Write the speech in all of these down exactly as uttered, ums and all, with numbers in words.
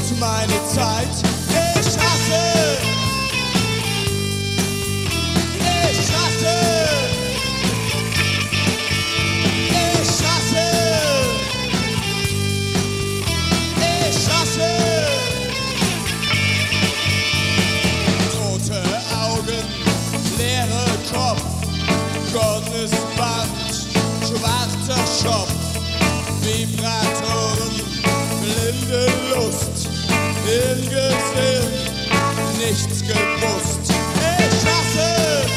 ist meine Zeit. Ich hasse, ich hasse, ich hasse, ich hasse. Rote Augen, leere Kopf, goldenes Band, schwarzer Schopf, Vibratoren, blinde Lust, im Gehirn nichts gewusst. Ich hasse,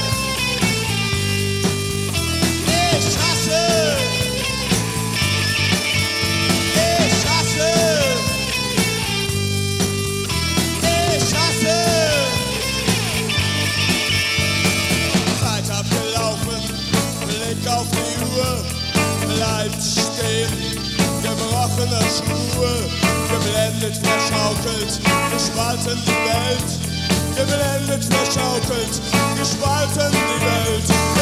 ich hasse, ich hasse, ich hasse. Zeit abgelaufen, Blick auf die Uhr, bleibt stehen. Gebrochene Schuhe, geblendet, verschaukelt, gespalten die Welt. Geblendet, verschaukelt, gespalten die Welt.